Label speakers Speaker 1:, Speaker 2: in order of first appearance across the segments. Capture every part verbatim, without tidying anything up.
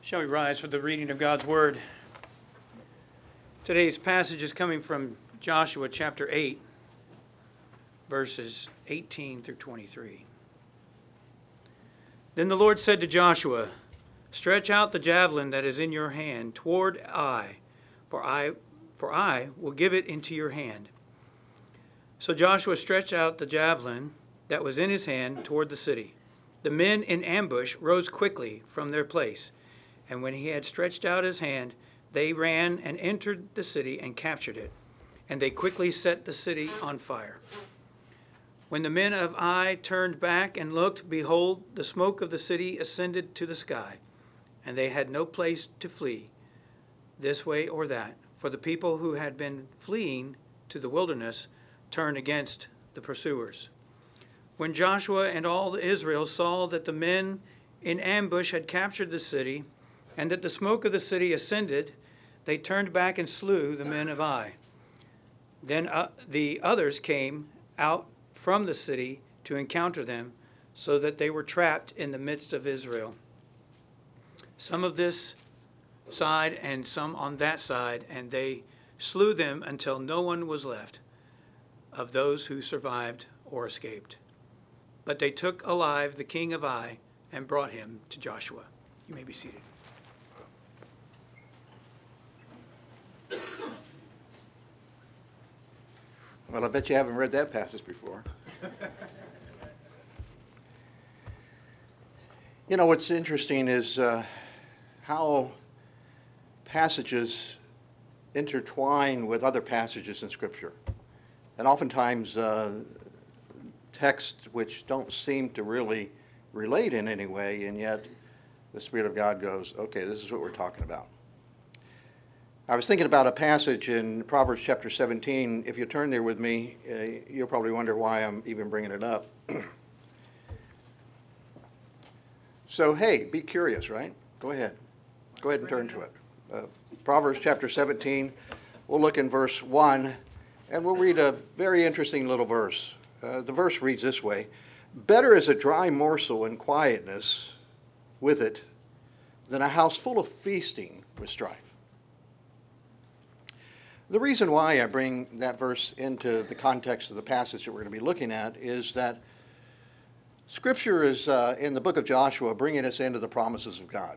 Speaker 1: Shall we rise for the reading of God's Word? Today's passage is coming from Joshua chapter eight, verses eighteen through twenty-three. Then the Lord said to Joshua, "Stretch out the javelin that is in your hand toward Ai, for I, for I will give it into your hand." So Joshua stretched out the javelin that was in his hand toward the city. The men in ambush rose quickly from their place, and when he had stretched out his hand, they ran and entered the city and captured it, and they quickly set the city on fire. When the men of Ai turned back and looked, behold, the smoke of the city ascended to the sky, and they had no place to flee, this way or that, for the people who had been fleeing to the wilderness turned against the pursuers. When Joshua and all Israel saw that the men in ambush had captured the city, and that the smoke of the city ascended, they turned back and slew the men of Ai. Then uh, the others came out from the city to encounter them, so that they were trapped in the midst of Israel, some of this side and some on that side, and they slew them until no one was left of those who survived or escaped. But they took alive the king of Ai and brought him to Joshua. You may be seated.
Speaker 2: Well, I bet you haven't read that passage before. You know, what's interesting is uh, how passages intertwine with other passages in Scripture. And oftentimes, uh, texts which don't seem to really relate in any way, and yet the Spirit of God goes, okay, this is what we're talking about. I was thinking about a passage in Proverbs chapter seventeen. If you turn there with me, uh, you'll probably wonder why I'm even bringing it up. So, hey, be curious, right? Go ahead. Go ahead and turn to it. Uh, Proverbs chapter seventeen, we'll look in verse one, and we'll read a very interesting little verse. Uh, the verse reads this way: "Better is a dry morsel in quietness with it than a house full of feasting with strife." The reason why I bring that verse into the context of the passage that we're going to be looking at is that Scripture is, uh, in the book of Joshua, bringing us into the promises of God.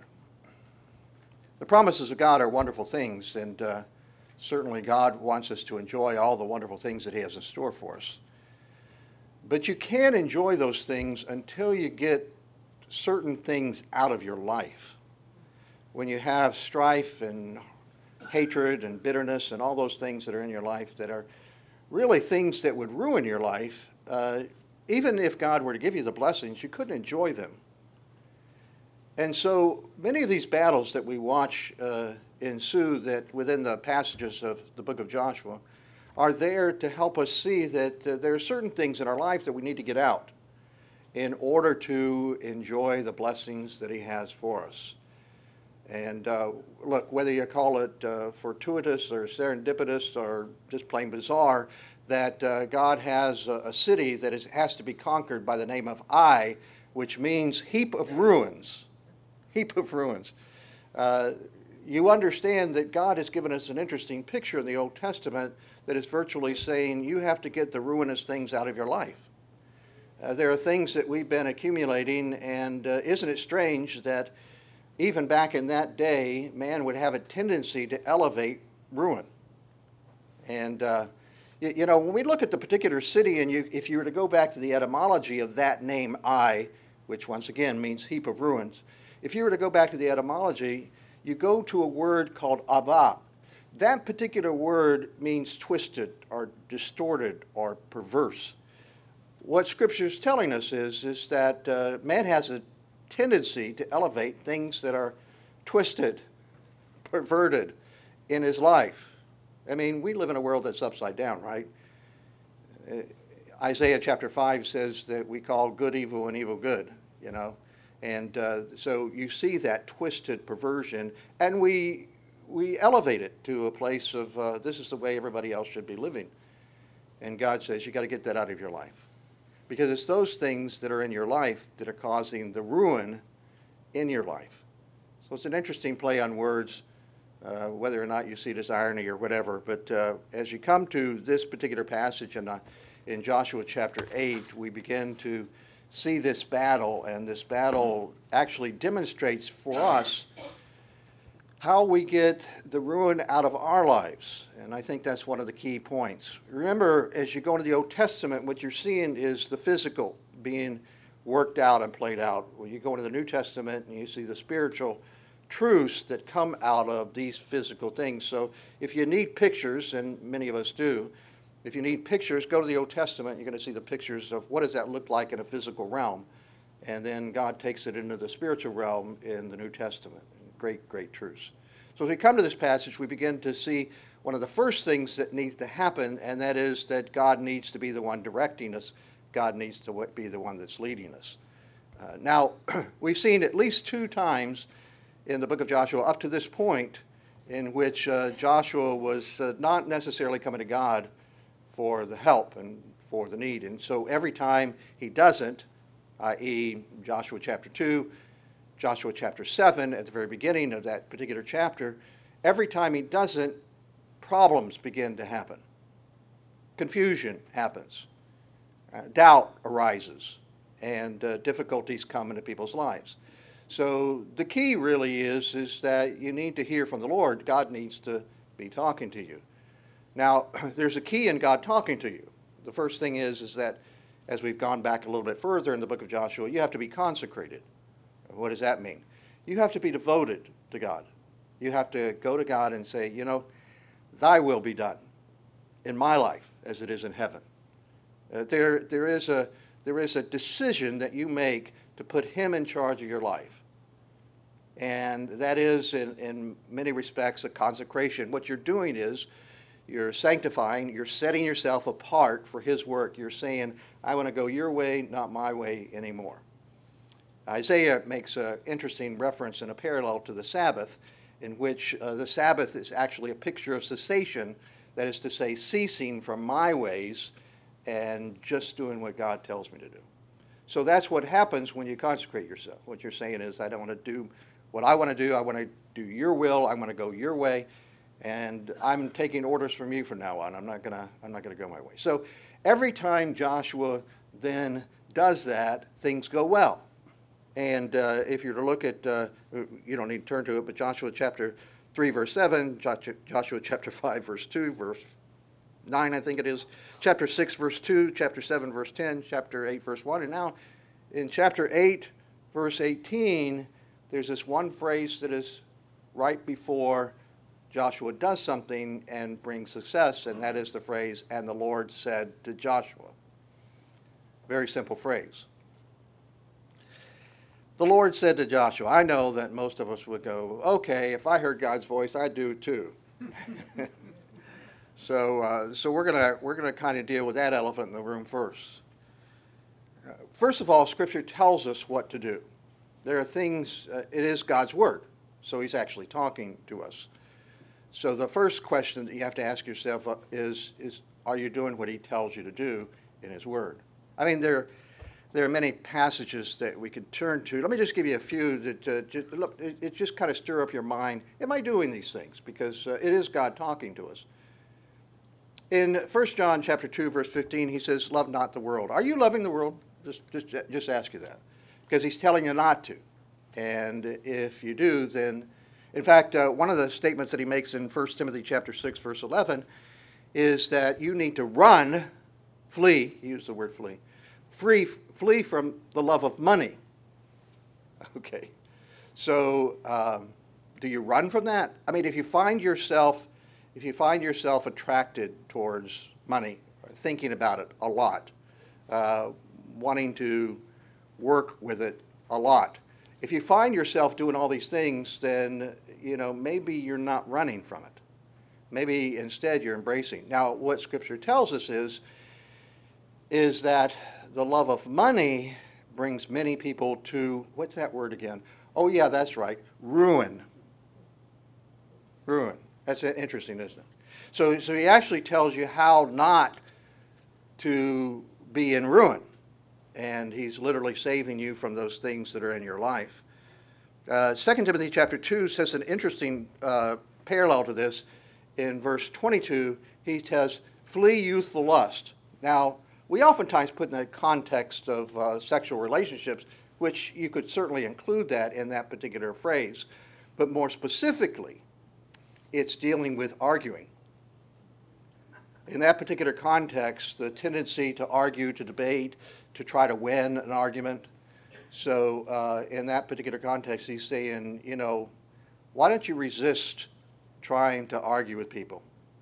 Speaker 2: The promises of God are wonderful things, and uh, certainly God wants us to enjoy all the wonderful things that He has in store for us. But you can't enjoy those things until you get certain things out of your life. When you have strife and hatred and bitterness and all those things that are in your life that are really things that would ruin your life, uh, even if God were to give you the blessings, you couldn't enjoy them. And so many of these battles that we watch uh, ensue that within the passages of the book of Joshua are there to help us see that uh, there are certain things in our life that we need to get out in order to enjoy the blessings that He has for us. And uh, look, whether you call it uh, fortuitous or serendipitous or just plain bizarre, that uh, God has a, a city that is, has to be conquered by the name of Ai, which means heap of ruins. Heap of ruins. Uh, you understand that God has given us an interesting picture in the Old Testament that is virtually saying you have to get the ruinous things out of your life. Uh, there are things that we've been accumulating, and uh, isn't it strange that even back in that day, man would have a tendency to elevate ruin. And, uh, you, you know, when we look at the particular city, and you, if you were to go back to the etymology of that name, Ai, which once again means heap of ruins, if you were to go back to the etymology, you go to a word called ava. That particular word means twisted or distorted or perverse. What Scripture is telling us is, is that uh, man has a tendency to elevate things that are twisted, perverted in his life. I mean, we live in a world that's upside down, right? Uh, Isaiah chapter five says that we call good evil and evil good, you know. And uh, so you see that twisted perversion, and we we elevate it to a place of uh, this is the way everybody else should be living. And God says you got to get that out of your life. Because it's those things that are in your life that are causing the ruin in your life. So it's an interesting play on words, uh, whether or not you see it as irony or whatever. But uh, as you come to this particular passage in, uh, in Joshua chapter eight, we begin to see this battle, and this battle actually demonstrates for us how we get the ruin out of our lives. And I think that's one of the key points. Remember, as you go into the Old Testament, what you're seeing is the physical being worked out and played out. When you go into the New Testament and you see the spiritual truths that come out of these physical things. So if you need pictures, and many of us do, if you need pictures, go to the Old Testament. You're going to see the pictures of what does that look like in a physical realm. And then God takes it into the spiritual realm in the New Testament. Great, great truths. So as we come to this passage, we begin to see one of the first things that needs to happen, and that is that God needs to be the one directing us. God needs to be the one that's leading us. Uh, now, we've seen at least two times in the book of Joshua up to this point in which uh, Joshua was uh, not necessarily coming to God for the help and for the need. And so every time he doesn't, that is. Joshua chapter two, Joshua chapter seven, at the very beginning of that particular chapter, every time he doesn't, problems begin to happen. Confusion happens. Uh, doubt arises. And uh, difficulties come into people's lives. So the key really is, is that you need to hear from the Lord. God needs to be talking to you. Now, there's a key in God talking to you. The first thing is, is that as we've gone back a little bit further in the book of Joshua, you have to be consecrated. What does that mean? You have to be devoted to God. You have to go to God and say, you know, thy will be done in my life as it is in heaven. Uh, there, there is a, there is a decision that you make to put him in charge of your life. And that is, in, in many respects, a consecration. What you're doing is you're sanctifying, you're setting yourself apart for his work. You're saying, I want to go your way, not my way anymore. Isaiah makes an interesting reference and a parallel to the Sabbath, in which uh, the Sabbath is actually a picture of cessation, that is to say, ceasing from my ways and just doing what God tells me to do. So that's what happens when you consecrate yourself. What you're saying is, I don't want to do what I want to do. I want to do your will. I want to go your way, and I'm taking orders from you from now on. I'm not gonna. I'm not gonna go my way. So every time Joshua then does that, things go well. And uh, if you're to look at, uh, you don't need to turn to it, but Joshua chapter three, verse seven, Joshua chapter five, verse two, verse nine, I think it is, chapter six, verse two, chapter seven, verse ten, chapter eight, verse one, and now in chapter eight, verse eighteen, there's this one phrase that is right before Joshua does something and brings success, and that is the phrase, and the Lord said to Joshua. Very simple phrase. The Lord said to Joshua. I know that most of us would go, okay, if I heard God's voice, I'd do it too. so uh, so we're gonna we're gonna kind of deal with that elephant in the room first. Uh, first of all, Scripture tells us what to do. There are things, uh, it is God's Word, so he's actually talking to us. So the first question that you have to ask yourself is, is are you doing what he tells you to do in his Word? I mean, there There are many passages that we could turn to. Let me just give you a few that uh, just, look, it, it just kind of stir up your mind. Am I doing these things? Because uh, it is God talking to us. In First John chapter two, verse fifteen, he says, love not the world. Are you loving the world? Just, just, just ask you that. Because he's telling you not to. And if you do, then, in fact, uh, one of the statements that he makes in First Timothy chapter six, verse eleven, is that you need to run, flee, he used the word flee, Free, flee from the love of money. Okay. So um, do you run from that? I mean, if you find yourself, if you find yourself attracted towards money, or thinking about it a lot, uh, wanting to work with it a lot, if you find yourself doing all these things, then, you know, maybe you're not running from it. Maybe instead you're embracing. Now, what Scripture tells us is, is that the love of money brings many people to, what's that word again? Oh, yeah, that's right, ruin. Ruin. That's interesting, isn't it? So, so he actually tells you how not to be in ruin. And he's literally saving you from those things that are in your life. Uh, Second Timothy chapter two says an interesting uh, parallel to this. In verse twenty-two, he says, flee youthful lust. Now, we oftentimes put in the context of uh, sexual relationships, which you could certainly include that in that particular phrase. But more specifically, it's dealing with arguing. In that particular context, the tendency to argue, to debate, to try to win an argument. So uh, in that particular context, he's saying, you know, why don't you resist trying to argue with people?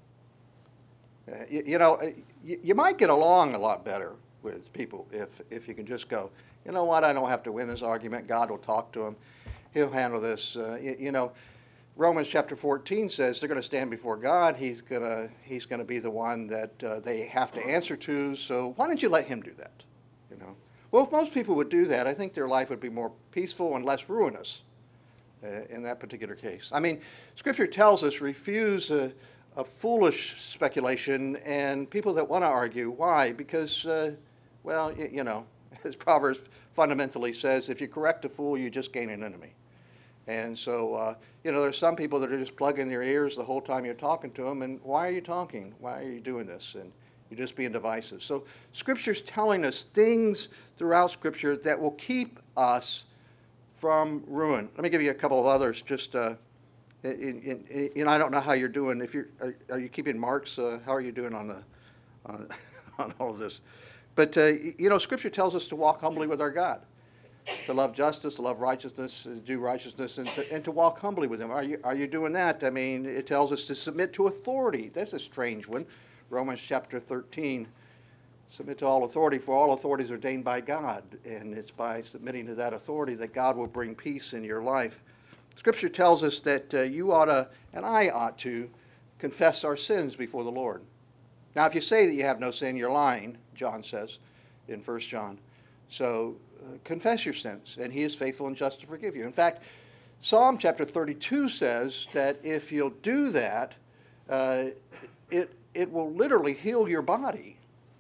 Speaker 2: Uh, you, you know, you, you might get along a lot better with people if, if you can just go, you know what, I don't have to win this argument. God will talk to him. He'll handle this. Uh, you, you know, Romans chapter fourteen says they're going to stand before God. He's going to he's going to be the one that uh, they have to answer to. So why don't you let him do that? You know. Well, if most people would do that, I think their life would be more peaceful and less ruinous uh, in that particular case. I mean, Scripture tells us refuse a, a foolish speculation and people that want to argue. Why? Because, uh, well, you, you know, as Proverbs fundamentally says, if you correct a fool, you just gain an enemy. And so, uh, you know, there's some people that are just plugging their ears the whole time you're talking to them. And why are you talking? Why are you doing this? And you're just being divisive. So Scripture's telling us things throughout Scripture that will keep us from ruin. Let me give you a couple of others. Just, uh, in, in, in, I don't know how you're doing. If you're, are, are you keeping marks? Uh, how are you doing on the, on, on all of this? But uh, you know, Scripture tells us to walk humbly with our God, to love justice, to love righteousness, to do righteousness, and to, and to walk humbly with Him. Are you are you doing that? I mean, it tells us to submit to authority. That's a strange one. Romans chapter thirteen, submit to all authority, for all authority is ordained by God, and it's by submitting to that authority that God will bring peace in your life. Scripture tells us that uh, you ought to, and I ought to, confess our sins before the Lord. Now, if you say that you have no sin, you're lying, John says in First John. So uh, confess your sins, and He is faithful and just to forgive you. In fact, Psalm chapter thirty-two says that if you'll do that, uh, it it will literally heal your body.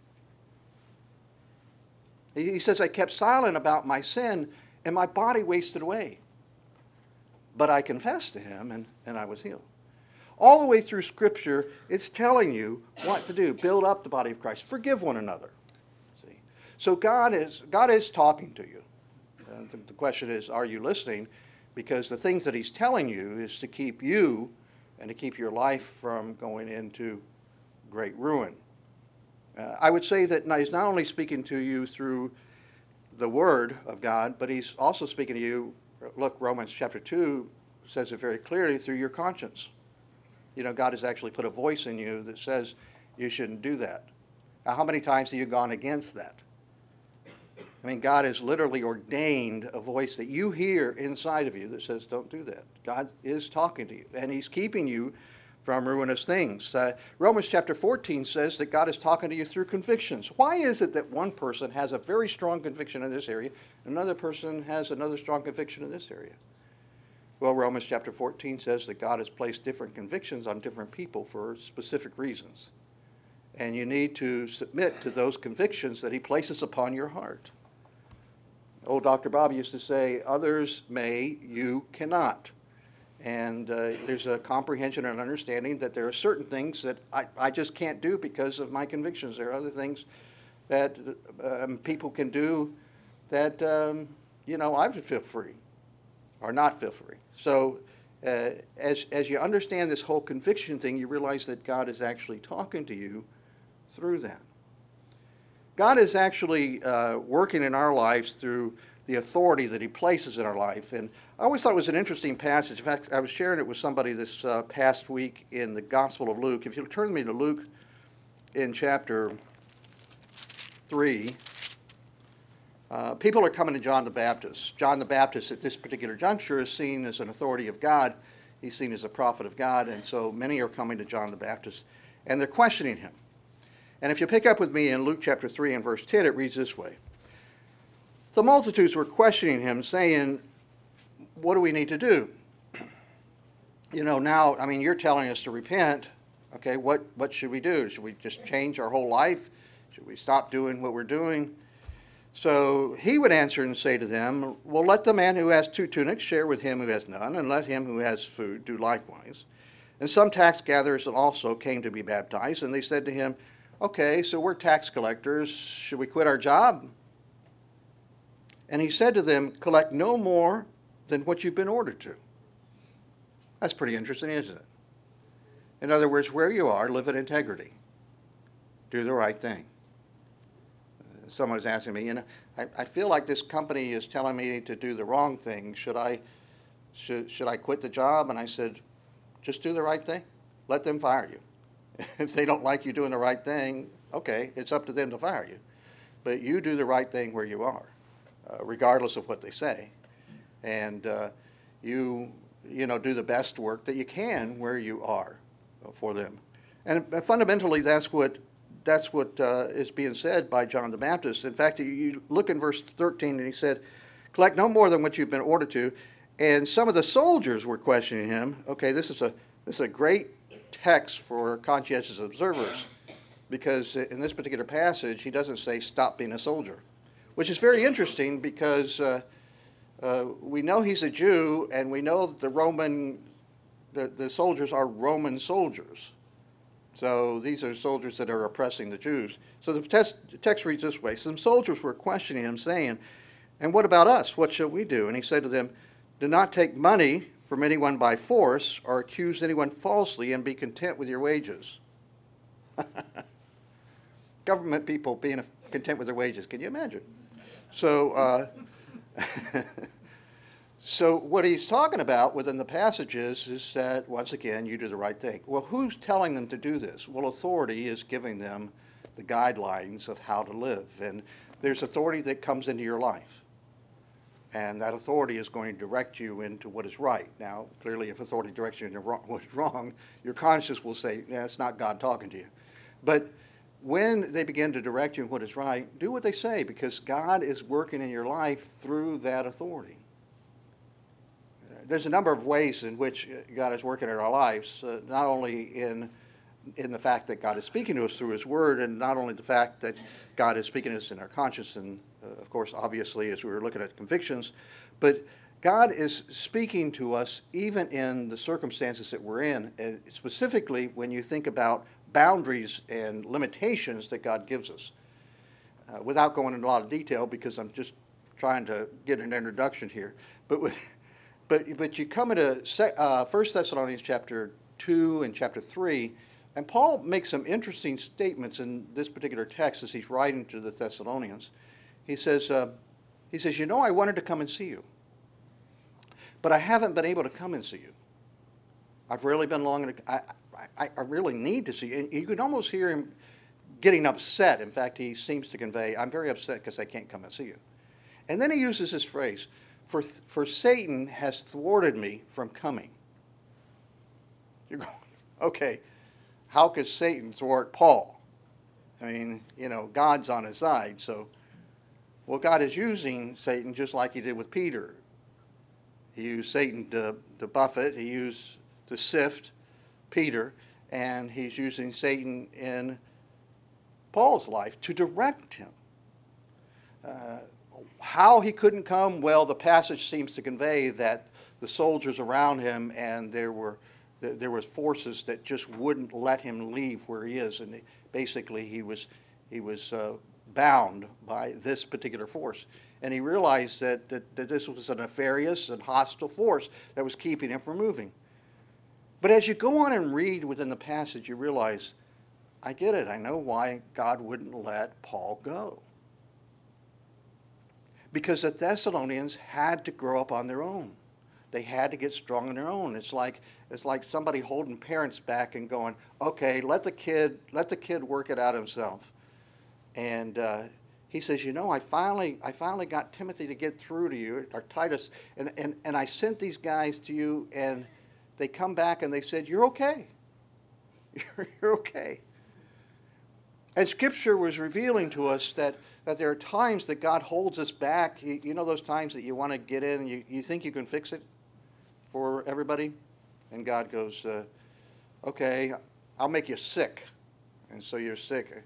Speaker 2: He says, I kept silent about my sin, and my body wasted away. But I confessed to Him, and, and I was healed. All the way through Scripture, it's telling you what to do. Build up the body of Christ. Forgive one another. See? So God is, God is talking to you. Uh, the, the question is, are you listening? Because the things that He's telling you is to keep you and to keep your life from going into great ruin. Uh, I would say that He's not only speaking to you through the Word of God, but He's also speaking to you, look, Romans chapter two says it very clearly, through your conscience. You know, God has actually put a voice in you that says you shouldn't do that. Now, how many times have you gone against that? I mean, God has literally ordained a voice that you hear inside of you that says, don't do that. God is talking to you, and He's keeping you from ruinous things. Uh, Romans chapter fourteen says that God is talking to you through convictions. Why is it that one person has a very strong conviction in this area, and another person has another strong conviction in this area? Well, Romans chapter fourteen says that God has placed different convictions on different people for specific reasons. And you need to submit to those convictions that He places upon your heart. Old Doctor Bob used to say, others may, you cannot. And uh, there's a comprehension and understanding that there are certain things that I, I just can't do because of my convictions. There are other things that um, people can do that, um, you know, I would feel free or not feel free. So uh, as, as you understand this whole conviction thing, you realize that God is actually talking to you through that. God is actually uh, working in our lives through the authority that He places in our life. And I always thought it was an interesting passage. In fact, I was sharing it with somebody this uh, past week in the Gospel of Luke. If you'll turn me to Luke in chapter three, uh, people are coming to John the Baptist. John the Baptist at this particular juncture is seen as an authority of God. He's seen as a prophet of God, and so many are coming to John the Baptist, and they're questioning him. And if you pick up with me in Luke chapter three and verse ten, it reads this way. The multitudes were questioning him, saying, what do we need to do? You know, now, I mean, you're telling us to repent. Okay, what, what should we do? Should we just change our whole life? Should we stop doing what we're doing? So he would answer and say to them, well, let the man who has two tunics share with him who has none, and let him who has food do likewise. And some tax gatherers also came to be baptized, and they said to him, okay, so we're tax collectors. Should we quit our job? And he said to them, collect no more than what you've been ordered to. That's pretty interesting, isn't it? In other words, where you are, live in integrity. Do the right thing. Someone was asking me, you know, I, I feel like this company is telling me to do the wrong thing. Should I, should, should I quit the job? And I said, just do the right thing. Let them fire you. If they don't like you doing the right thing, okay, it's up to them to fire you. But you do the right thing where you are, uh, regardless of what they say. And uh, you, you know, do the best work that you can where you are for them. And uh, fundamentally, that's what That's what uh, is being said by John the Baptist. In fact, you look in verse thirteen, and he said, collect no more than what you've been ordered to. And some of the soldiers were questioning him. Okay, this is a this is a great text for conscientious observers, because in this particular passage, he doesn't say stop being a soldier, which is very interesting because uh, uh, we know he's a Jew, and we know that the Roman, the, the soldiers are Roman soldiers. So these are soldiers that are oppressing the Jews. So the text, the text reads this way. Some soldiers were questioning him, saying, and what about us? What shall we do? And he said to them, do not take money from anyone by force or accuse anyone falsely, and be content with your wages. Government people being content with their wages. Can you imagine? So, uh, So what he's talking about within the passages is that, once again, you do the right thing. Well, who's telling them to do this? Well, authority is giving them the guidelines of how to live. And there's authority that comes into your life. And that authority is going to direct you into what is right. Now, clearly, if authority directs you into what is wrong, your conscience will say, yeah, it's not God talking to you. But when they begin to direct you in what is right, do what they say, because God is working in your life through that authority. There's a number of ways in which God is working in our lives, uh, not only in in the fact that God is speaking to us through His Word, and not only the fact that God is speaking to us in our conscience, and uh, of course, obviously, as we were looking at convictions, but God is speaking to us even in the circumstances that we're in, and specifically when you think about boundaries and limitations that God gives us. Uh, without going into a lot of detail, because I'm just trying to get an introduction here, but with But but you come into uh, First Thessalonians chapter two and chapter three, and Paul makes some interesting statements in this particular text as he's writing to the Thessalonians. He says, uh, he says, you know, I wanted to come and see you, but I haven't been able to come and see you. I've really been longing to, I, I, I really need to see you. And you can almost hear him getting upset. In fact, he seems to convey, I'm very upset because I can't come and see you. And then he uses this phrase, For, for Satan has thwarted me from coming. You're going, okay, how could Satan thwart Paul? I mean, you know, God's on his side. So, well, God is using Satan just like he did with Peter. He used Satan to, to buffet. He used to sift Peter. And he's using Satan in Paul's life to direct him. Uh, How he couldn't come, well, the passage seems to convey that the soldiers around him, and there were there was forces that just wouldn't let him leave where he is, and basically he was he was uh, bound by this particular force, and he realized that, that that this was a nefarious and hostile force that was keeping him from moving. But as you go on and read within the passage, you realize, I get it. I know why God wouldn't let Paul go. Because the Thessalonians had to grow up on their own. They had to get strong on their own. It's like it's like somebody holding parents back and going, "Okay, let the kid let the kid work it out himself." And uh, he says, "You know, I finally I finally got Timothy to get through to you, or Titus, and and and I sent these guys to you, and they come back and they said, you're okay. You're, you're okay." And Scripture was revealing to us that, that there are times that God holds us back. You, you know those times that you want to get in and you, you think you can fix it for everybody? And God goes, uh, okay, I'll make you sick. And so you're sick.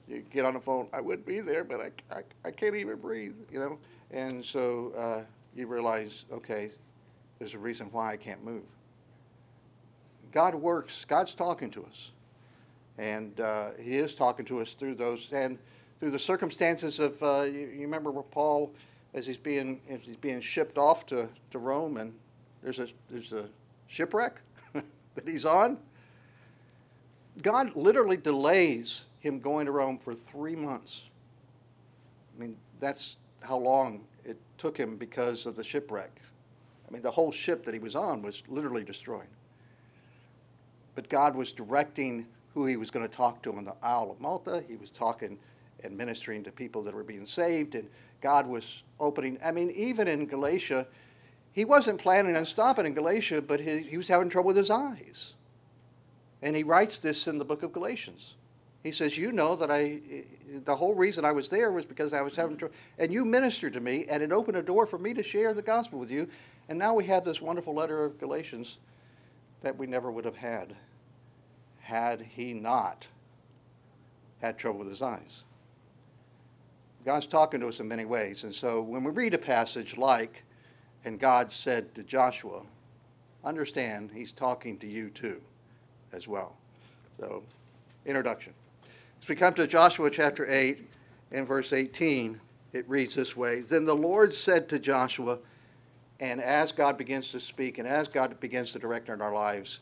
Speaker 2: You get on the phone, I would be there, but I, I, I can't even breathe, you know. And so uh, you realize, okay, there's a reason why I can't move. God works. God's talking to us. And uh, he is talking to us through those, and through the circumstances of, uh, you, you remember where Paul, as he's being, as he's being shipped off to, to Rome, and there's a, there's a shipwreck that he's on. God literally delays him going to Rome for three months. I mean, that's how long it took him because of the shipwreck. I mean, the whole ship that he was on was literally destroyed. But God was directing who he was going to talk to on the Isle of Malta. He was talking and ministering to people that were being saved, and God was opening. I mean, even in Galatia, he wasn't planning on stopping in Galatia, but he, he was having trouble with his eyes. And he writes this in the book of Galatians. He says, you know that I, the whole reason I was there was because I was having trouble. And you ministered to me, and it opened a door for me to share the gospel with you. And now we have this wonderful letter of Galatians that we never would have had, had he not had trouble with his eyes. God's talking to us in many ways. And so when we read a passage like, and God said to Joshua, understand he's talking to you too as well. So, introduction. As we come to Joshua chapter eight and verse eighteen, it reads this way. Then the Lord said to Joshua, and as God begins to speak and as God begins to direct in our lives,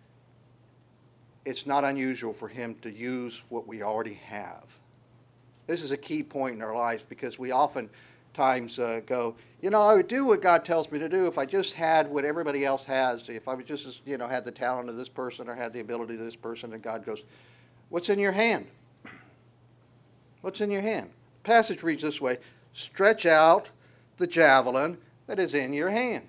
Speaker 2: it's not unusual for him to use what we already have. This is a key point in our lives because we oftentimes uh, go, you know, I would do what God tells me to do if I just had what everybody else has. If I would just, you know, had the talent of this person or had the ability of this person. And God goes, what's in your hand? What's in your hand? The passage reads this way, stretch out the javelin that is in your hand.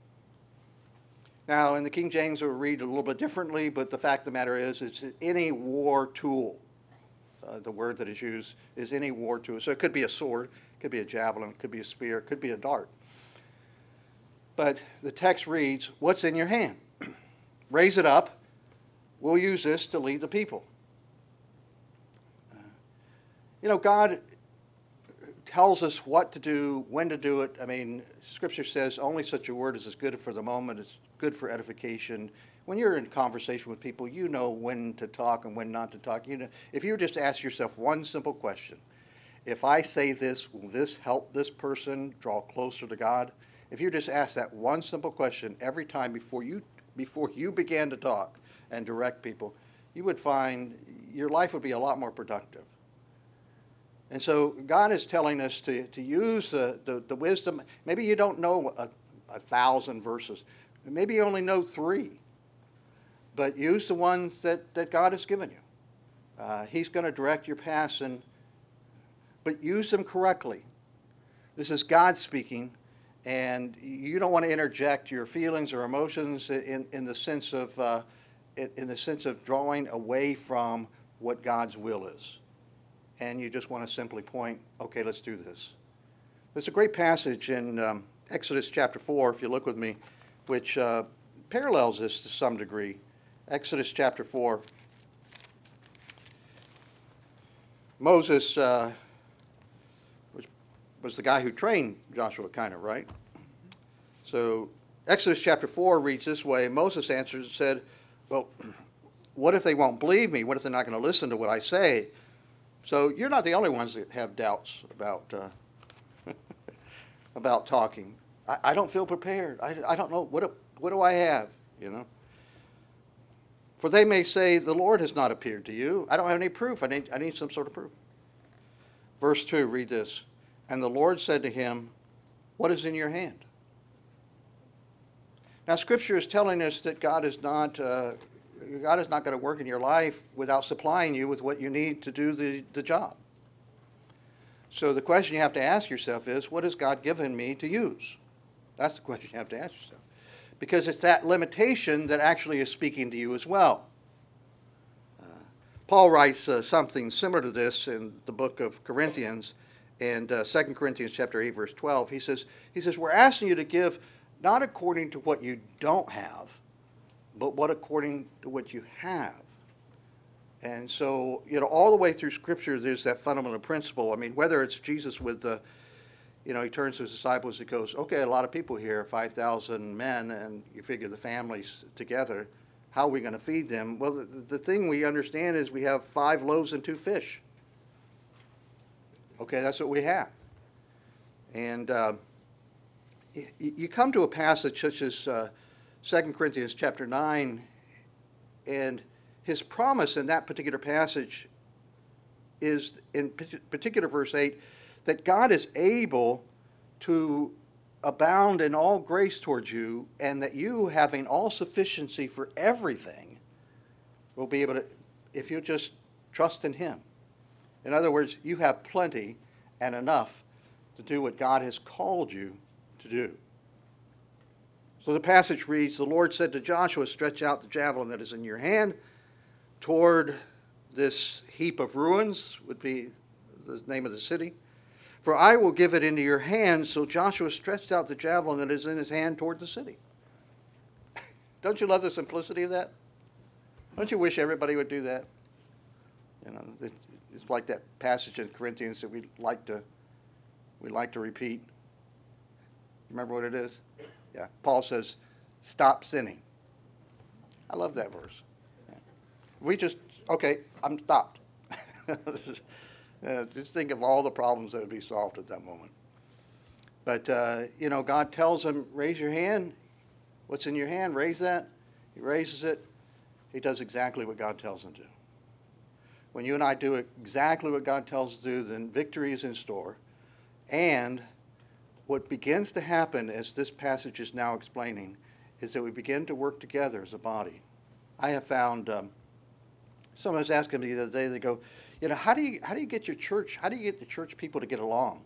Speaker 2: Now, in the King James, we'll read a little bit differently, but the fact of the matter is it's any war tool. Uh, the word that is used is any war tool. So it could be a sword, it could be a javelin, it could be a spear, it could be a dart. But the text reads, what's in your hand? Raise it up. We'll use this to lead the people. Uh, you know, God tells us what to do, when to do it. I mean, Scripture says only such a word as is good for the moment, it's good for edification. When you're in conversation with people, you know when to talk and when not to talk. You know, if you just ask yourself one simple question, if I say this, will this help this person draw closer to God? If you just ask that one simple question every time before you before you began to talk and direct people, you would find your life would be a lot more productive. And so God is telling us to, to use the, the, the wisdom. Maybe you don't know a, a thousand verses. Maybe you only know three. But use the ones that, that God has given you. Uh, he's going to direct your paths, and, but use them correctly. This is God speaking, and you don't want to interject your feelings or emotions in, in the sense of uh, in, in the sense of drawing away from what God's will is. And you just want to simply point, okay, let's do this. There's a great passage in um, Exodus chapter four, if you look with me, which uh, parallels this to some degree. Exodus chapter four. Moses uh, was, was the guy who trained Joshua, kind of, right? So Exodus chapter four reads this way. Moses answered and said, well, what if they won't believe me? What if they're not going to listen to what I say? So you're not the only ones that have doubts about uh, about talking. I, I don't feel prepared. I, I don't know. What do, what do I have, you know? For they may say, the Lord has not appeared to you. I don't have any proof. I need, I need some sort of proof. Verse two, read this. And the Lord said to him, what is in your hand? Now, Scripture is telling us that God is not uh, God is not going to work in your life without supplying you with what you need to do the, the job. So the question you have to ask yourself is, what has God given me to use? That's the question you have to ask yourself. Because it's that limitation that actually is speaking to you as well. Uh, Paul writes uh, something similar to this in the book of Corinthians, and uh, Second Corinthians chapter eight, verse twelve. He says, he says, we're asking you to give not according to what you don't have, but what according to what you have. And so, you know, all the way through Scripture, there's that fundamental principle. I mean, whether it's Jesus with the, you know, he turns to his disciples, he goes, okay, a lot of people here, five thousand men, and you figure the families together, how are we going to feed them? Well, the, the thing we understand is we have five loaves and two fish. Okay, that's what we have. And uh, you, you come to a passage such as uh, Second Corinthians chapter nine, and his promise in that particular passage is, in particular verse eight, that God is able to abound in all grace towards you, and that you, having all sufficiency for everything, will be able to, if you just trust in him. In other words, you have plenty and enough to do what God has called you to do. So the passage reads, the Lord said to Joshua, stretch out the javelin that is in your hand toward this heap of ruins, would be the name of the city. For I will give it into your hand. So Joshua stretched out the javelin that is in his hand toward the city. Don't you love the simplicity of that? Don't you wish everybody would do that? You know, it's like that passage in Corinthians that we like to we like to repeat. Remember what it is? Yeah. Paul says, stop sinning. I love that verse. We just, okay, I'm stopped. This is, uh, just think of all the problems that would be solved at that moment. But, uh, you know, God tells him, raise your hand. What's in your hand? Raise that. He raises it. He does exactly what God tells him to do. When you and I do exactly what God tells us to do, then victory is in store. And what begins to happen, as this passage is now explaining, is that we begin to work together as a body. I have found... Um, Someone was asking me the other day, they go, you know, how do you how do you get your church, how do you get the church people to get along?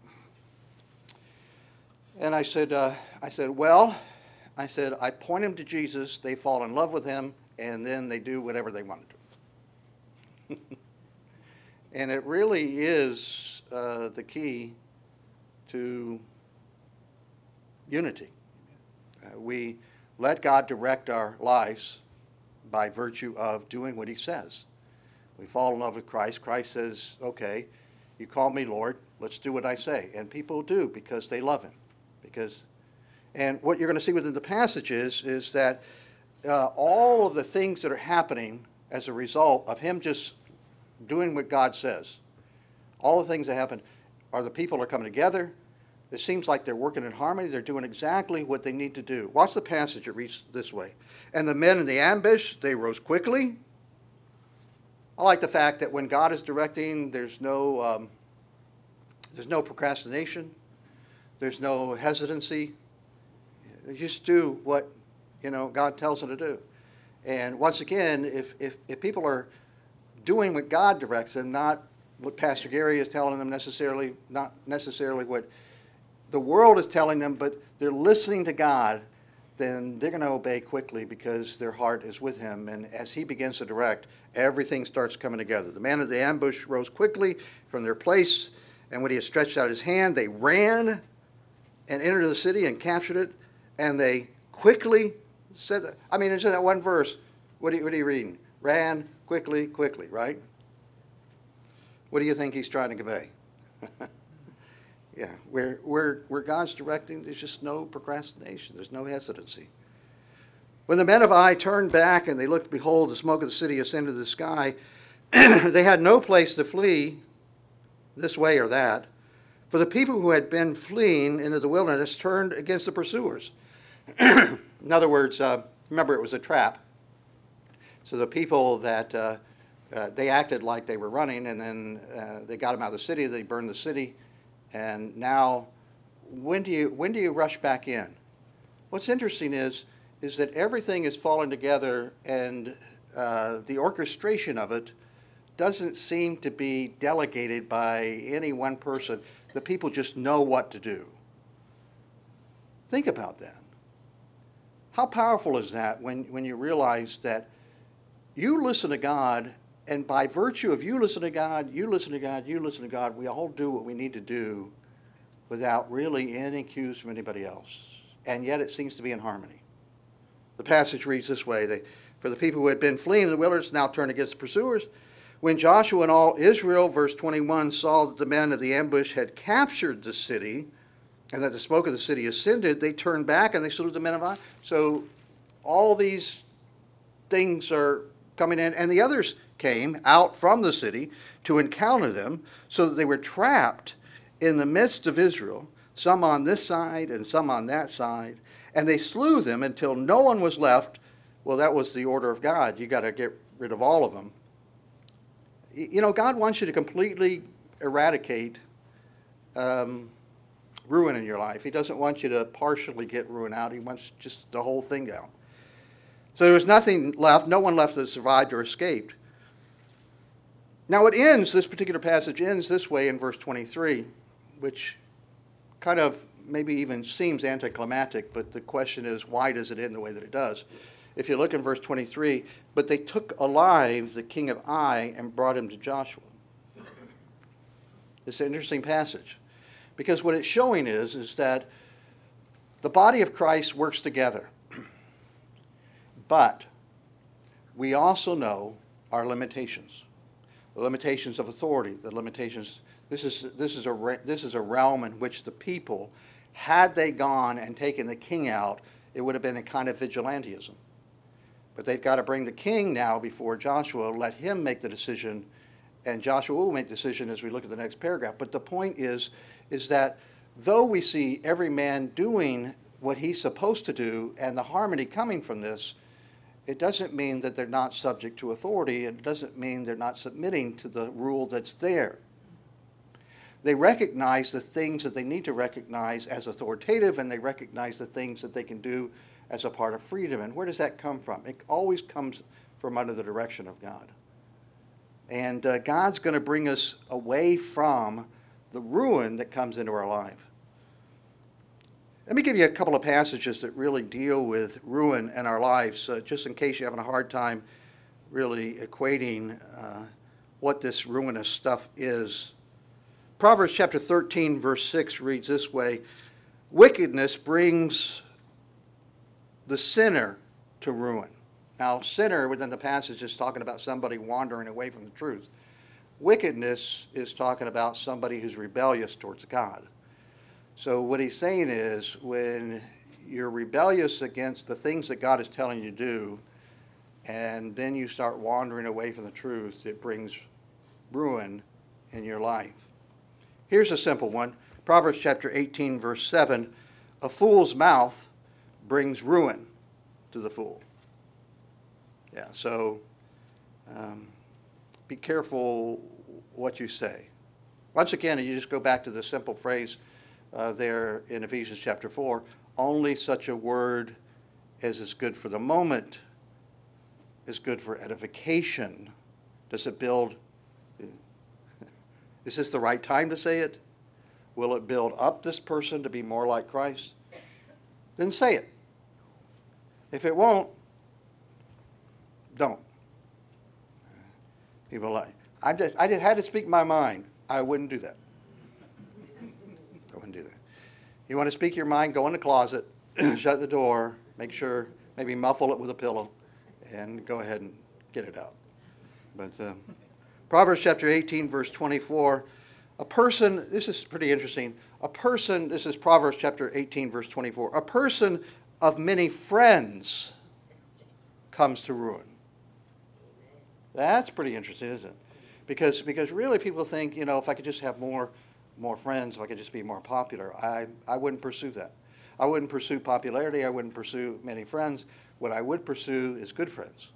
Speaker 2: And I said, uh, I said, well, I said, I point them to Jesus, they fall in love with him, and then they do whatever they want to do. And it really is uh, the key to unity. Uh, we let God direct our lives by virtue of doing what he says. We fall in love with Christ. Christ says, okay, you call me Lord, let's do what I say. And people do because they love him. Because, and what you're going to see within the passage is, is that uh, all of the things that are happening as a result of him just doing what God says, all the things that happen are the people are coming together. It seems like they're working in harmony. They're doing exactly what they need to do. Watch the passage. It reads this way. And the men in the ambush, they rose quickly. I like the fact that when God is directing, there's no, um, there's no procrastination. There's no hesitancy. They just do what, you know, God tells them to do. And once again, if, if, if people are doing what God directs them, not what Pastor Gary is telling them necessarily, not necessarily what the world is telling them, but they're listening to God, then they're going to obey quickly because their heart is with him. And as he begins to direct, everything starts coming together. The men of the ambush rose quickly from their place, and when he had stretched out his hand, they ran and entered the city and captured it, and they quickly said, I mean, it's in that one verse. What are you, what are you reading? Ran quickly, quickly, right? What do you think he's trying to convey? Yeah, where, where, where God's directing, there's just no procrastination. There's no hesitancy. When the men of Ai turned back and they looked, behold, the smoke of the city ascended to the sky, they had no place to flee this way or that. For the people who had been fleeing into the wilderness turned against the pursuers. In other words, uh, remember it was a trap. So the people that, uh, uh, they acted like they were running, and then uh, they got them out of the city, they burned the city. And now, when do you when do you rush back in? What's interesting is is that everything is falling together, and uh, the orchestration of it doesn't seem to be delegated by any one person. The people just know what to do. Think about that. How powerful is that when, when you realize that you listen to God, and by virtue of you listen to God, you listen to God, you listen to God, we all do what we need to do without really any cues from anybody else. And yet it seems to be in harmony. The passage reads this way, they, For the people who had been fleeing in the wilderness now turned against the pursuers. When Joshua and all Israel, verse twenty-one, saw that the men of the ambush had captured the city, and that the smoke of the city ascended, they turned back and they slew the men of Ai. So all these things are coming in, and the others came out from the city to encounter them, so that they were trapped in the midst of Israel, some on this side and some on that side, and they slew them until no one was left. Well, that was the order of God. You got to get rid of all of them. You know, God wants you to completely eradicate um, ruin in your life. He doesn't want you to partially get ruin out. He wants just the whole thing out. So there was nothing left, no one left that survived or escaped. Now it ends, this particular passage ends this way in verse twenty-three, which kind of maybe even seems anticlimactic, but the question is, why does it end the way that it does? If you look in verse twenty-three, but they took alive the king of Ai and brought him to Joshua. It's an interesting passage, because what it's showing is, is that the body of Christ works together. But we also know our limitations. The limitations of authority, the limitations, this is, this is a, this is a realm in which the people, had they gone and taken the king out, it would have been a kind of vigilantism. But they've got to bring the king now before Joshua, let him make the decision, and Joshua will make the decision as we look at the next paragraph. But the point is, is that though we see every man doing what he's supposed to do and the harmony coming from this, it doesn't mean that they're not subject to authority. It doesn't mean they're not submitting to the rule that's there. They recognize the things that they need to recognize as authoritative, and they recognize the things that they can do as a part of freedom. And where does that come from? It always comes from under the direction of God. And uh, God's going to bring us away from the ruin that comes into our life. Let me give you a couple of passages that really deal with ruin in our lives, uh, just in case you're having a hard time really equating uh, what this ruinous stuff is. Proverbs chapter thirteen, verse six reads this way, wickedness brings the sinner to ruin. Now, sinner within the passage is talking about somebody wandering away from the truth. Wickedness is talking about somebody who's rebellious towards God. So what he's saying is, when you're rebellious against the things that God is telling you to do, and then you start wandering away from the truth, it brings ruin in your life. Here's a simple one. Proverbs chapter eighteen, verse seven, a fool's mouth brings ruin to the fool. Yeah, so um, be careful what you say. Once again, you just go back to the simple phrase uh, there in Ephesians chapter four, only such a word as is good for the moment is good for edification. Does it build? Is this the right time to say it? Will it build up this person to be more like Christ? Then say it. If it won't, don't. People like, I just, I just had to speak my mind. I wouldn't do that. I wouldn't do that. You want to speak your mind, go in the closet, shut the door, make sure, maybe muffle it with a pillow, and go ahead and get it out. But uh, Proverbs chapter eighteen, verse twenty-four, a person, this is pretty interesting, a person, this is Proverbs chapter eighteen, verse twenty-four, a person of many friends comes to ruin. That's pretty interesting, isn't it? Because because really people think, you know, if I could just have more more friends, if I could just be more popular, I, I wouldn't pursue that. I wouldn't pursue popularity. I wouldn't pursue many friends. What I would pursue is good friends.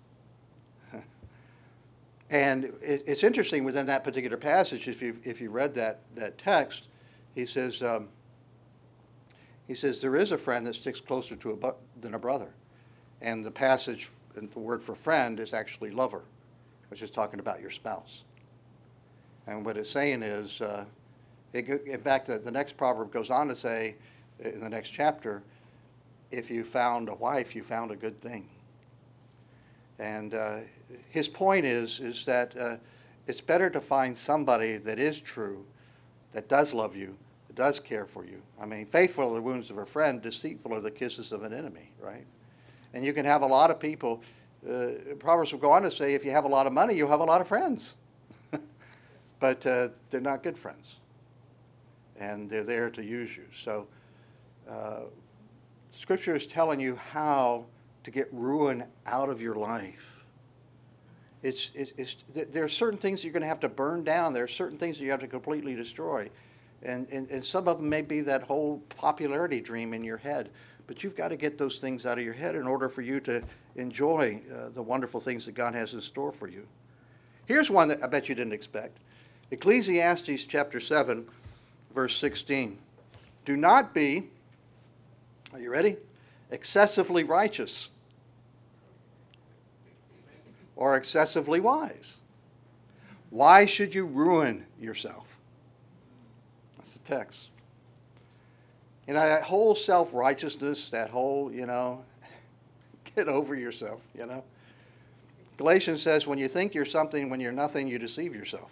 Speaker 2: And it, it's interesting within that particular passage, if you if you read that that text, he says um, he says there is a friend that sticks closer to a bu- than a brother, and the passage, and the word for friend is actually lover, which is talking about your spouse. And what it's saying is, uh, it, in fact, the, the next proverb goes on to say, in the next chapter, if you found a wife, you found a good thing. And uh, his point is, is that uh, it's better to find somebody that is true, that does love you, that does care for you. I mean, faithful are the wounds of a friend, deceitful are the kisses of an enemy, right? And you can have a lot of people, Uh, Proverbs will go on to say, if you have a lot of money, you'll have a lot of friends. But uh, they're not good friends. And they're there to use you. So uh, Scripture is telling you how to get ruin out of your life. It's, it's, it's, there are certain things you're going to have to burn down. There are certain things that you have to completely destroy. And, and, and some of them may be that whole popularity dream in your head. But you've got to get those things out of your head in order for you to enjoy uh, the wonderful things that God has in store for you. Here's one that I bet you didn't expect. Ecclesiastes chapter seven, verse sixteen. Do not be, are you ready? Excessively righteous or excessively wise. Why should you ruin yourself? That's the text. You know, that whole self-righteousness, that whole, you know, get over yourself, you know. Galatians says when you think you're something, when you're nothing, you deceive yourself.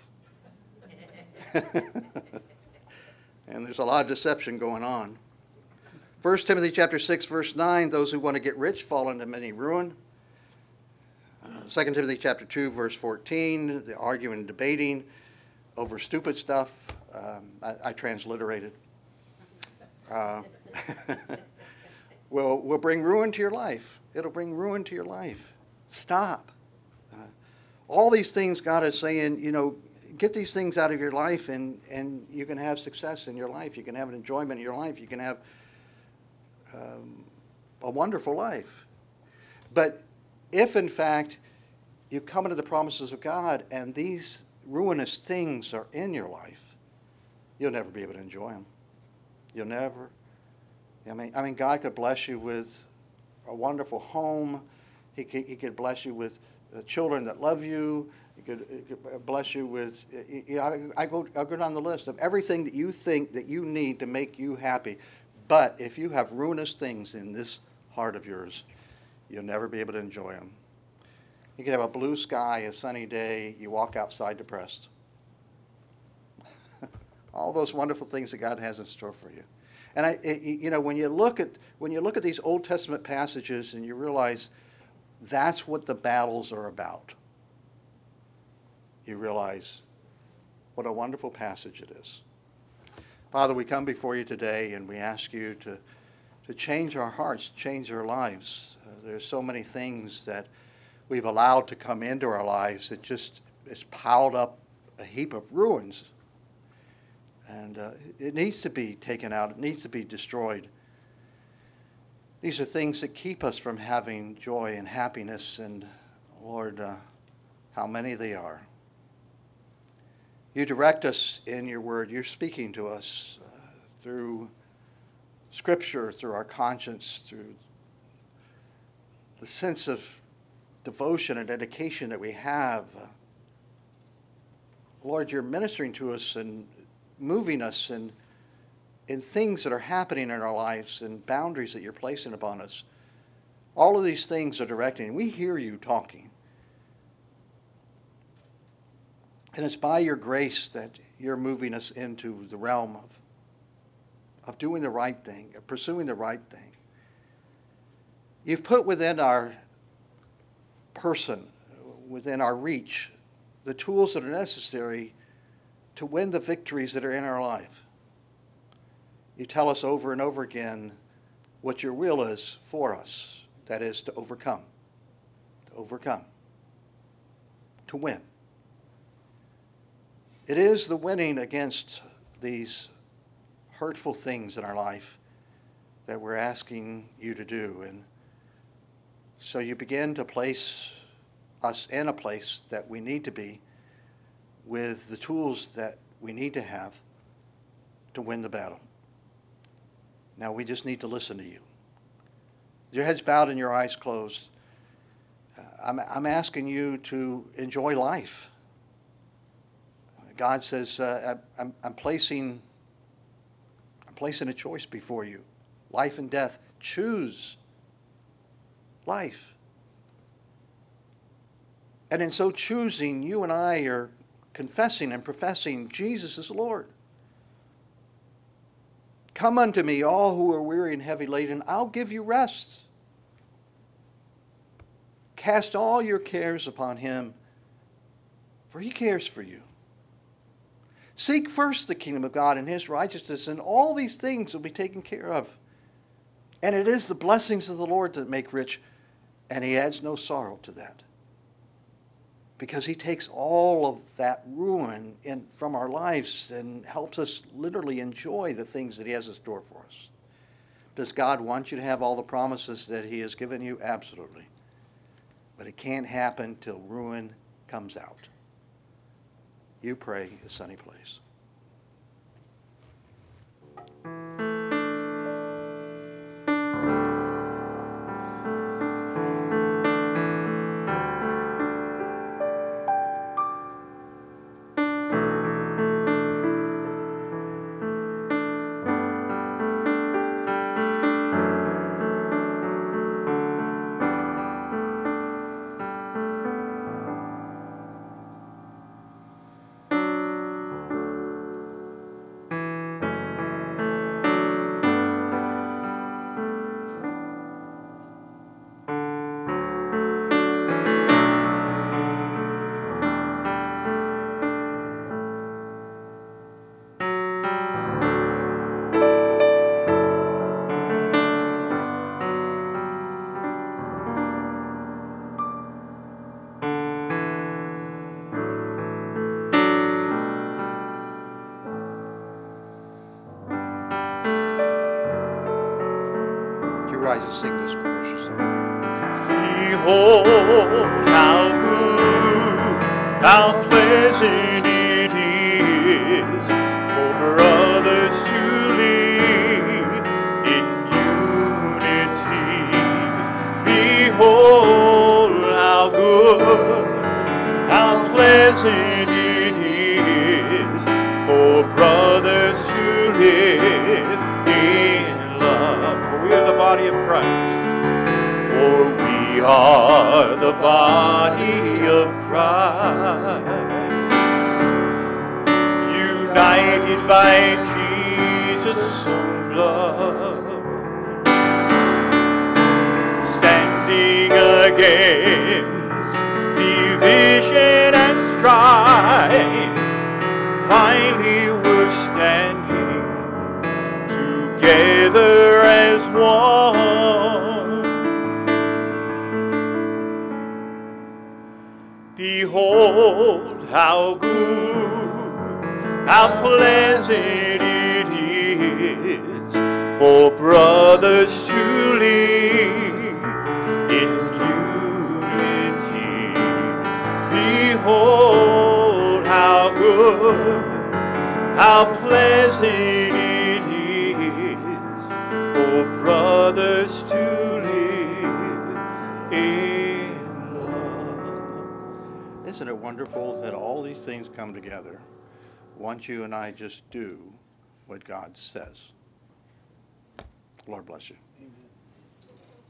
Speaker 2: And there's a lot of deception going on. First Timothy chapter six, verse nine, those who want to get rich fall into many ruin. Uh, Second Timothy chapter two, verse fourteen, the arguing and debating over stupid stuff. Um, I, I transliterated. Uh, will will bring ruin to your life. It'll bring ruin to your life. Stop. Uh, all these things God is saying, you know, get these things out of your life and, and you can have success in your life. You can have an enjoyment in your life. You can have um, a wonderful life. But if, in fact, you come into the promises of God and these ruinous things are in your life, you'll never be able to enjoy them. You'll never. I mean, I mean, God could bless you with a wonderful home. He could, he could bless you with uh, children that love you. He could, he could bless you with, you know, I, I go, I'll go down the list of everything that you think that you need to make you happy. But if you have ruinous things in this heart of yours, you'll never be able to enjoy them. You can have a blue sky, a sunny day, you walk outside depressed. All those wonderful things that God has in store for you. And I, it, you know, when you look at when you look at these Old Testament passages and you realize that's what the battles are about, you realize what a wonderful passage it is. Father, we come before you today and we ask you to to change our hearts, change our lives. Uh, there's so many things that we've allowed to come into our lives that just it's piled up a heap of ruins. And uh, it needs to be taken out. It needs to be destroyed. These are things that keep us from having joy and happiness. And, Lord, uh, how many they are. You direct us in your word. You're speaking to us uh, through Scripture, through our conscience, through the sense of devotion and dedication that we have. Uh, Lord, you're ministering to us and moving us in, in things that are happening in our lives and boundaries that you're placing upon us. All of these things are directing. We hear you talking. And it's by your grace that you're moving us into the realm of, of doing the right thing, of pursuing the right thing. You've put within our person, within our reach, the tools that are necessary to win the victories that are in our life. You tell us over and over again what your will is for us. That is to overcome. To overcome. To win. It is the winning against these hurtful things in our life that we're asking you to do. And so you begin to place us in a place that we need to be with the tools that we need to have to win the battle. Now we just need to listen to you. Your head's bowed and your eyes closed. Uh, I'm, I'm asking you to enjoy life. God says, uh, I'm, I'm placing, I'm placing a choice before you. Life and death. Choose life. And in so choosing, you and I are confessing and professing Jesus is Lord. Come unto me, all who are weary and heavy laden. I'll give you rest. Cast all your cares upon him, for he cares for you. Seek first the kingdom of God and his righteousness, and all these things will be taken care of. And it is the blessings of the Lord that make rich, and he adds no sorrow to that. Because he takes all of that ruin in, from our lives and helps us literally enjoy the things that he has in store for us. Does God want you to have all the promises that he has given you? Absolutely. But it can't happen till ruin comes out. You pray a sunny place. Rise and sing this chorus yourself.
Speaker 3: Behold, how good, how pleasant it is for brothers to live in unity. Behold, how good, how pleasant it is for brothers to live in love. For we are the body of Christ. For we are the body of Christ, united by Jesus' own blood, standing against division and strife. Finally, we're standing together as one. Behold, how good, how pleasant it is for brothers to live in unity. Behold, how good, how pleasant it is for brothers to live in love.
Speaker 2: Isn't it wonderful that all these things come together once you and I just do what God says? Lord bless you.
Speaker 1: Amen.